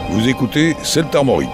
Vous écoutez Celte Armorique.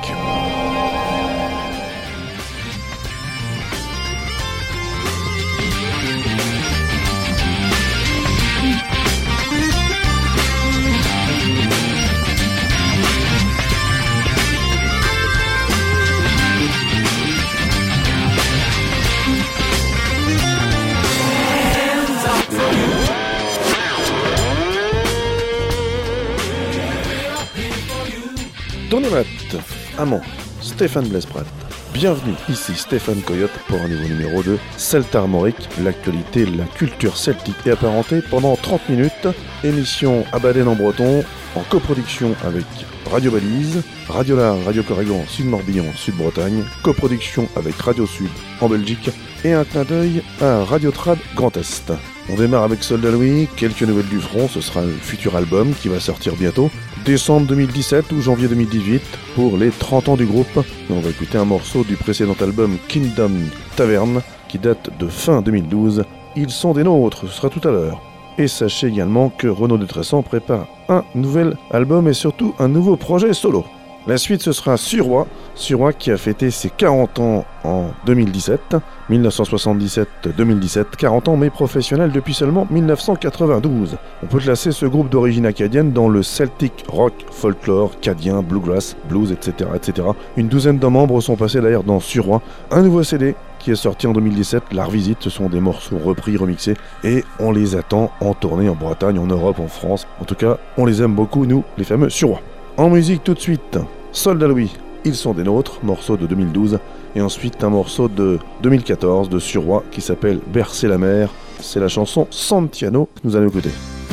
Tournemate, Amand, Stéphane Blesprat. Bienvenue, ici Stéphane Coyote pour un nouveau numéro de Celte Armorique, l'actualité, la culture celtique et apparentée pendant 30 minutes. Émission à Baden en breton, en coproduction avec Radio Balise, Radio Lard, Radio Corrigan, Sud-Morbihan, Sud-Bretagne, coproduction avec Radio Sud en Belgique et un clin d'œil à Radio Trad Grand Est. On démarre avec Soldat Louis, quelques nouvelles du front, ce sera le futur album qui va sortir bientôt, décembre 2017 ou janvier 2018, pour les 30 ans du groupe. On va écouter un morceau du précédent album Kingdom Tavern, qui date de fin 2012. Ils sont des nôtres, ce sera tout à l'heure. Et sachez également que Renaud de Tressan prépare un nouvel album et surtout un nouveau projet solo. La suite, ce sera Suroît qui a fêté ses 40 ans en 2017, 1977-2017, 40 ans mais professionnel depuis seulement 1992. On peut classer ce groupe d'origine acadienne dans le Celtic rock, folklore, cadien, bluegrass, blues, etc., etc. Une douzaine de membres sont passés d'ailleurs dans Suroît, un nouveau CD qui est sorti en 2017, La Revisite, ce sont des morceaux repris, remixés, et on les attend en tournée en Bretagne, en Europe, en France. En tout cas, on les aime beaucoup, nous, les fameux Suroît. En musique tout de suite, Soldat Louis, Ils sont des nôtres, morceau de 2012, et ensuite un morceau de 2014 de Suroît qui s'appelle Bercer la mer, c'est la chanson Santiano que nous allons écouter.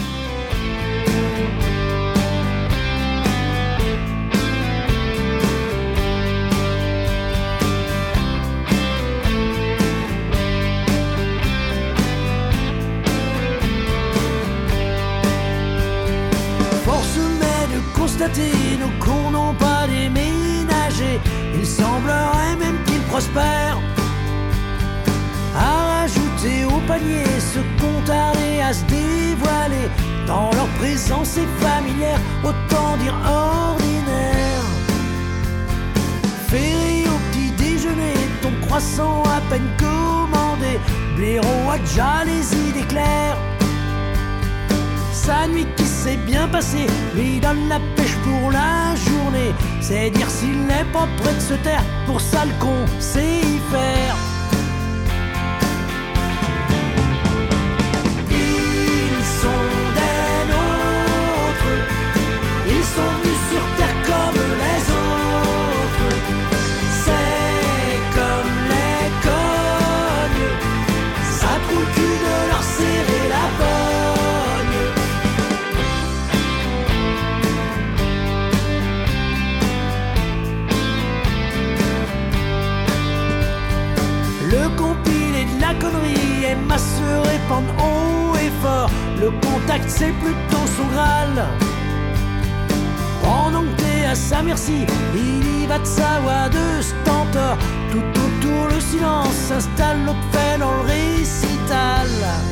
Nos cours n'ont pas déménagé, il semblerait même qu'ils prospèrent. À rajouter au panier ce qu'on tardait à se dévoiler, dans leur présence est familière, autant dire ordinaire. Ferré au petit déjeuner, ton croissant à peine commandé, blaireau a déjà les idées claires. Sa nuit qui s'est bien passée lui donne la pêche pour la journée. C'est dire s'il n'est pas prêt de se taire, pour ça le con sait y faire. Ils sont des nôtres, ils sont venus sur terre comme les autres. C'est comme les cognes, ça trouve le cul de leur serrer la pogne. Le compilé de la connerie aime à se répandre haut et fort. Le contact c'est plutôt son Graal. Pendant que t'es à sa merci, il y va de sa voix de stentor. Tout autour le silence s'installe, l'autre fait dans le récital.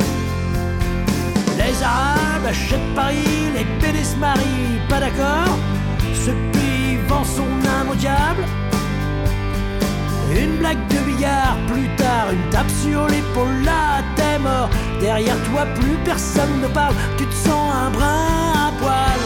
Les Arabes achètent Paris, les PD se marient, pas d'accord. Ce pays vend son âme au diable. Une blague de billard, plus tard une tape sur l'épaule, là t'es mort. Derrière toi plus personne ne parle, tu te sens un brin à poil.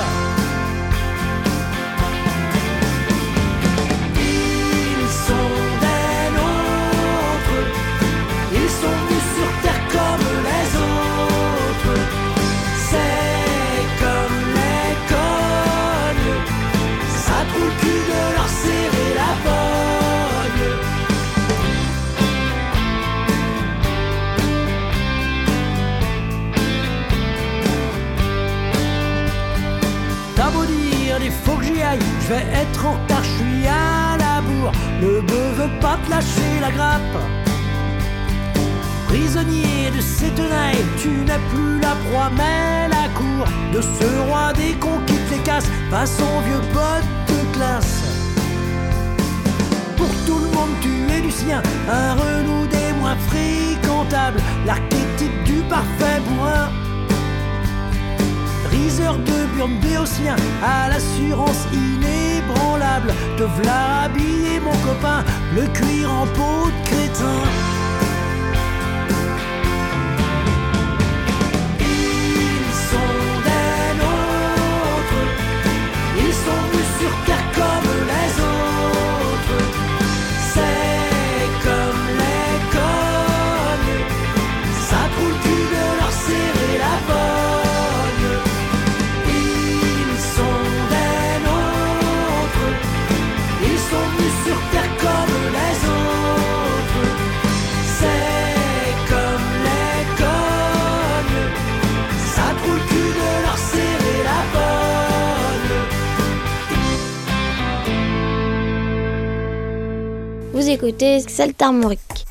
Ils sont des nôtres, ils sont venus sur terre comme les autres. C'est comme les cognes, ça trouve le cul de leur serrer la pogne. Il faut que j'y aille, je vais être en retard, je suis à la bourre. Le bœuf veut pas te lâcher la grappe. Prisonnier de ces tenailles, tu n'es plus la proie mais la cour de ce roi des conquis les casses, pas son vieux pote de classe. Pour tout le monde tu es du sien, un Renaud des moins fréquentables, l'archétype du parfait bourrin. Briseur de burnes béotien à l'assurance inébranlable. inébranlable. Te v'là habillé mon copain, le cuir en peau de crétin. Ils sont des nôtres, ils sont venus sur terre comme les autres. C'est comme les cognes, ça trouve le cul de leur serrer la pogne. Ils sont des nôtres, ils sont venus sur terre comme les autres. C'est comme les cognes, ça trouve le cul de leur serrer la pogne. Vous écoutez Celtes Armoriques.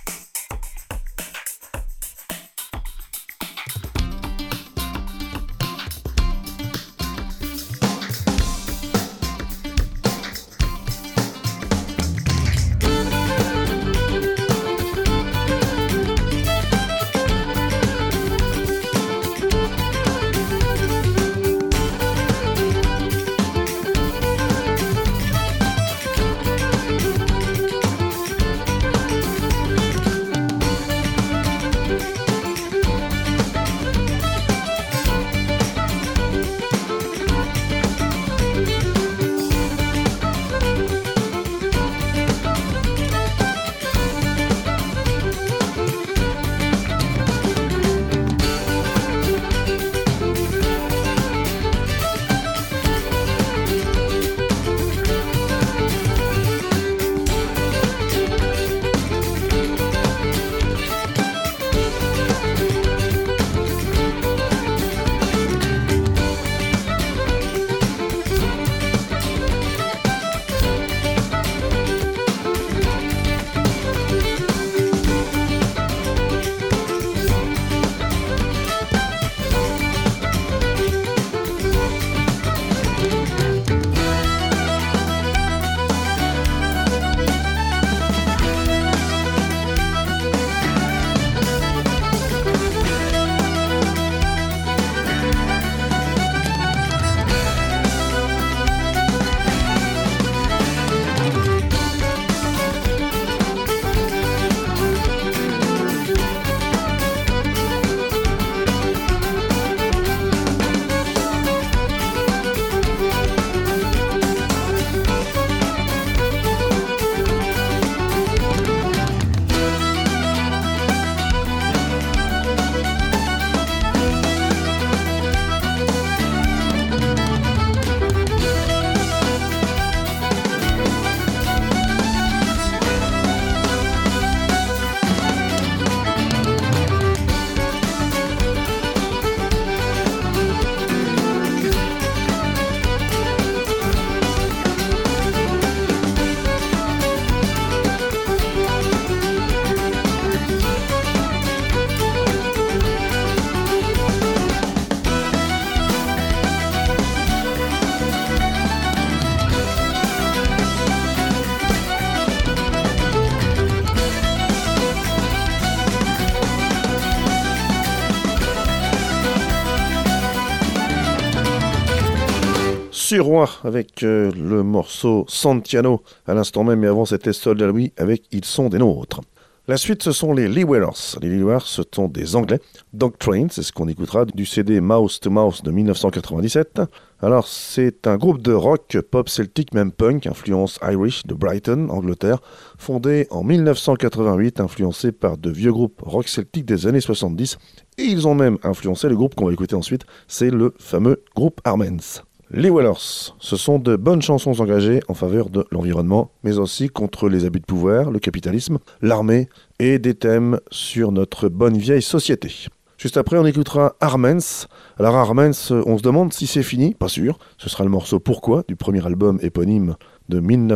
Suroît avec le morceau Santiano à l'instant même, mais avant c'était Soldier Louis avec Ils sont des nôtres. La suite, ce sont les Lee Wailers. Les Lee Wailers, ce sont des Anglais. Dog Train, c'est ce qu'on écoutera du CD Mouse to Mouse de 1997. Alors, c'est un groupe de rock, pop celtique, même punk, influence Irish de Brighton, Angleterre, fondé en 1988, influencé par de vieux groupes rock celtique des années 70. Et ils ont même influencé le groupe qu'on va écouter ensuite, c'est le fameux groupe Armen's. Les Wailers, ce sont de bonnes chansons engagées en faveur de l'environnement, mais aussi contre les abus de pouvoir, le capitalisme, l'armée et des thèmes sur notre bonne vieille société. Juste après, on écoutera Armen's. Alors Armen's, on se demande si c'est fini, pas sûr. Ce sera le morceau Pourquoi du premier album éponyme de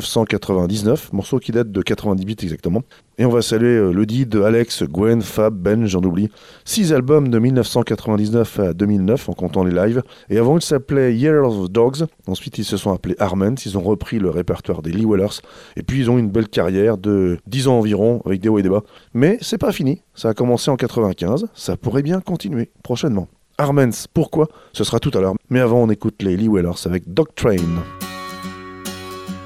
1999, morceau qui date de 98 exactement. Et on va saluer le dit de Alex, Gwen, Fab, Ben, j'en oublie. 6 albums de 1999 à 2009 en comptant les lives. Et avant, ils s'appelaient Year of Dogs. Ensuite, ils se sont appelés Armen's. Ils ont repris le répertoire des Lee Wailers. Et puis, ils ont une belle carrière de 10 ans environ, avec des hauts et des bas. Mais c'est pas fini. Ça a commencé en 95. Ça pourrait bien continuer prochainement. Armen's, pourquoi ? Ce sera tout à l'heure. Mais avant, on écoute les Lee Wailers avec Dog Train.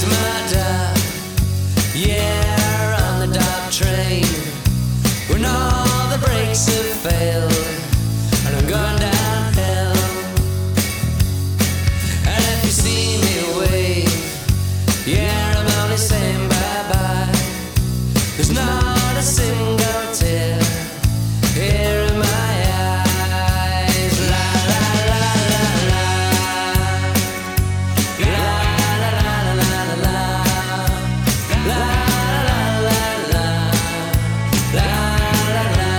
my doubt. Yeah, on the dark train, when all the brakes have failed, and I'm going downhill. And if you see me wave, yeah, I'm only saying bye-bye. There's not a single tear here in my eyes. La la la la la. La la la la la la. La la la la. La la la.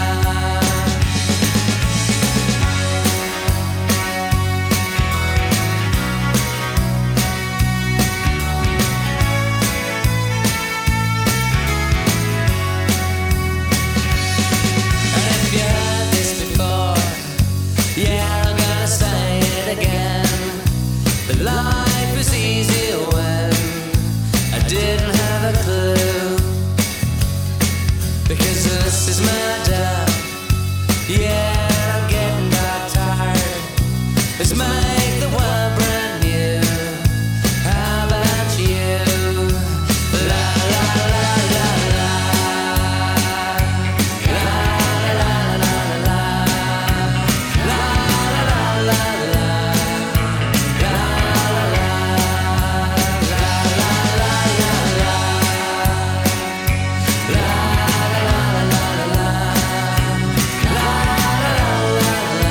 And if you heard this before, yeah, I'm gonna say it again. That life was easy when I didn't have a clue. Because this is my doubt. Yeah, I'm getting that tired. Let's make the world brand new. How about you? La la la la la. La la la la la. La la la la la. La la la. La la la la la. La la la la la. La la la la.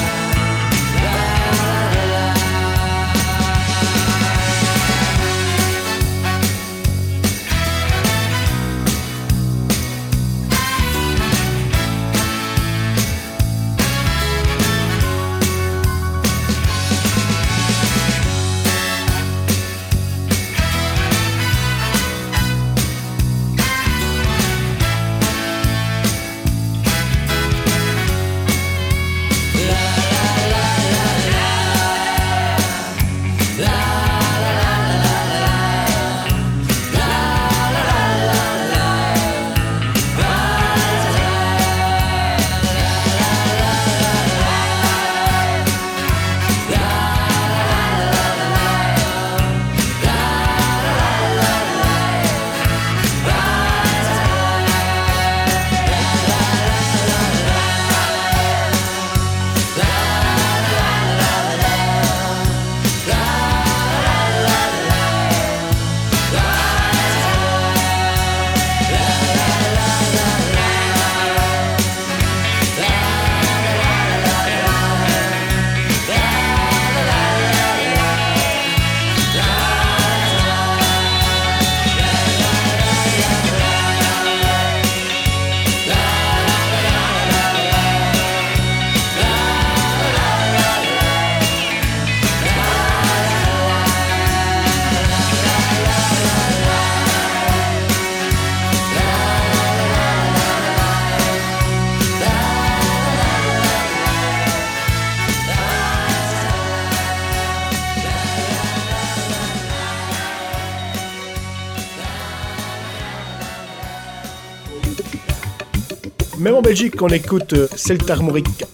Même en Belgique, on écoute Celtarmoric.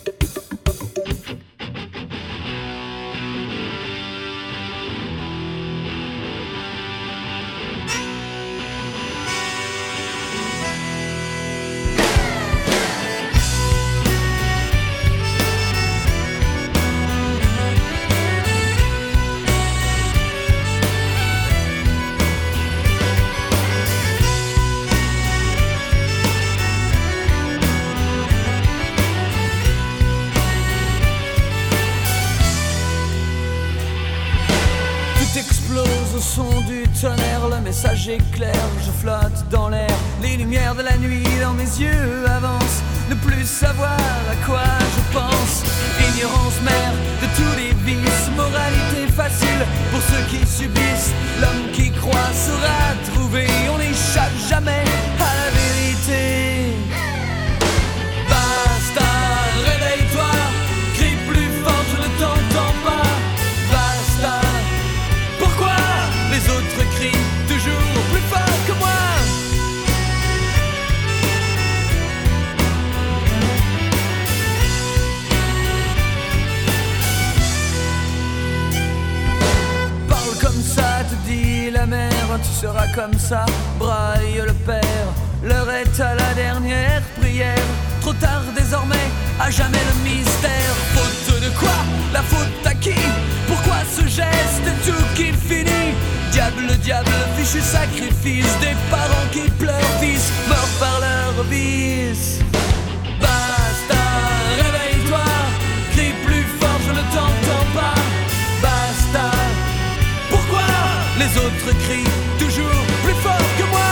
Au son du tonnerre, le message est clair, je flotte dans l'air. Les lumières de la nuit dans mes yeux avancent. Ne plus savoir à quoi je pense. Ignorance mère de tous les vices. Moralité facile pour ceux qui subissent. L'homme qui croit saura trouver. On n'échappe jamais à la vérité. Basta, réveille-toi. Crie plus fort, je ne t'entends pas. Basta. Pourquoi les autres crient toujours plus fort que moi? Parle comme ça, te dit nuit la mer, tu seras comme ça, braille le père. L'heure est à la dernière prière, trop tard désormais, à jamais le mystère. Faute de quoi? La faute à qui? Pourquoi ce geste est tout qui finit? Diable, diable, fichu sacrifice des parents qui pleurent, fils morts par leur vice. Basta, réveille-toi, crie plus fort, je ne t'entends pas. Basta, pourquoi les autres crient toujours plus fort que moi?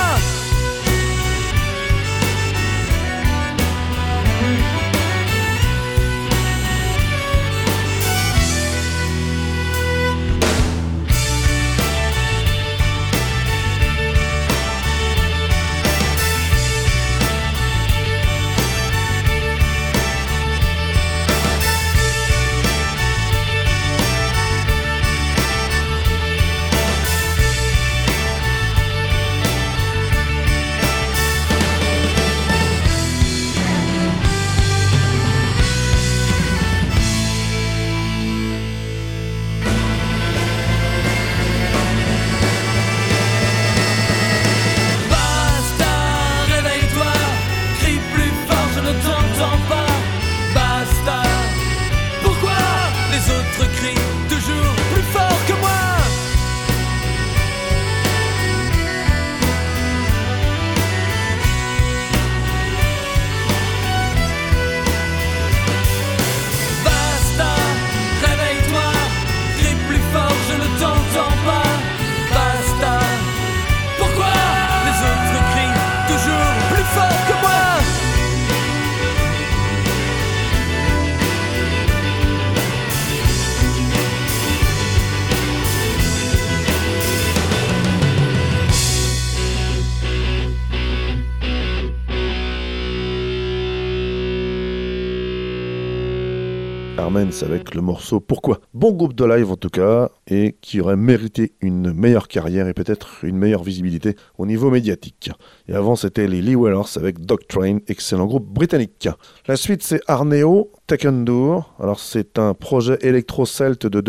Armens avec le morceau Pourquoi. Bon groupe de live en tout cas, et qui aurait mérité une meilleure carrière et peut-être une meilleure visibilité au niveau médiatique. Et avant c'était les Lee Wellers avec Dogtrain, excellent groupe britannique. La suite c'est Arneo, Tekendur. Alors c'est un projet électro-celte de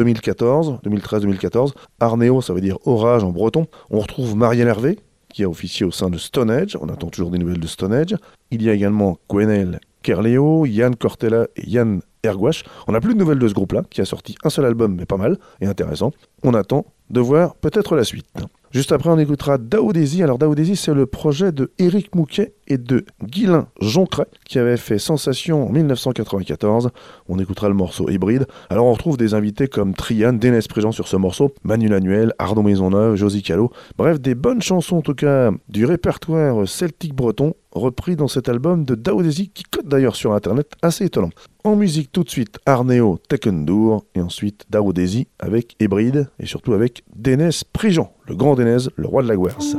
2013-2014. Arneo ça veut dire orage en breton. On retrouve Marielle Hervé, qui a officié au sein de Stone Age. On attend toujours des nouvelles de Stone Age. Il y a également Gwenel Kerleo, Yann Cortella et Yann Ergwash. On n'a plus de nouvelles de ce groupe-là, qui a sorti un seul album, mais pas mal et intéressant. On attend de voir peut-être la suite. Juste après, on écoutera Daoudési. Alors Daoudési, c'est le projet de Éric Mouquet et de Guylain Joncret, qui avait fait sensation en 1994. On écoutera le morceau Hybride. Alors on retrouve des invités comme Trian, Dénès Prigent sur ce morceau, Manu Lanuel, Arnaud Maisonneuve, Josie Callot. Bref, des bonnes chansons en tout cas du répertoire celtique breton, repris dans cet album de Daoudési, qui cote d'ailleurs sur internet, assez étonnant. En musique tout de suite, Arneo, Tekendur, et ensuite Daoudési avec Hybride, et surtout avec Dénès Prigent, le grand Dénès, le roi de la Guerse.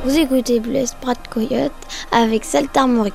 Vous écoutez Blaise Prat Coyote avec Celtes Armorique.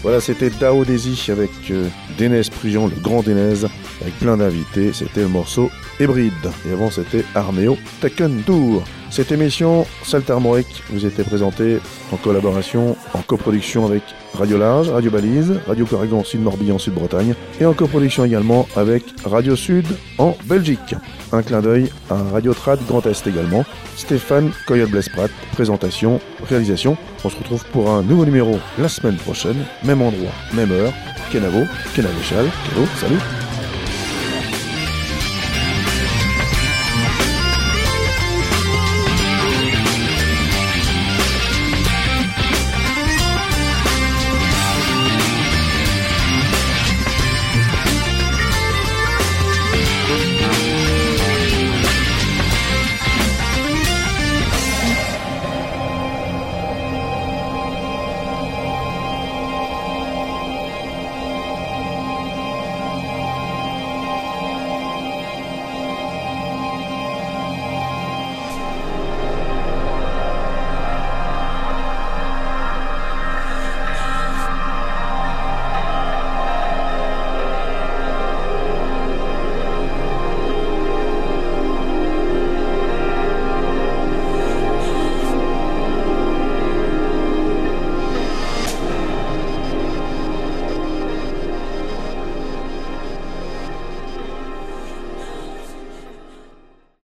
Voilà, c'était Dao Desi avec Dénez Prigent, le grand Dénez, avec plein d'invités. C'était le morceau Hybride. Et avant, c'était Arméo Taken Tour. Cette émission, Celte Armorique, vous était présentée en collaboration, en coproduction avec Radio Large, Radio Balise, Radio Corrigan Sud Morbihan Sud Bretagne et en coproduction également avec Radio Sud en Belgique. Un clin d'œil à Radio Trad Grand Est également. Stéphane Coyote-Blesprat, présentation, réalisation. On se retrouve pour un nouveau numéro la semaine prochaine, même endroit, même heure. Kenavo, Kenavéchal, Kélo, salut.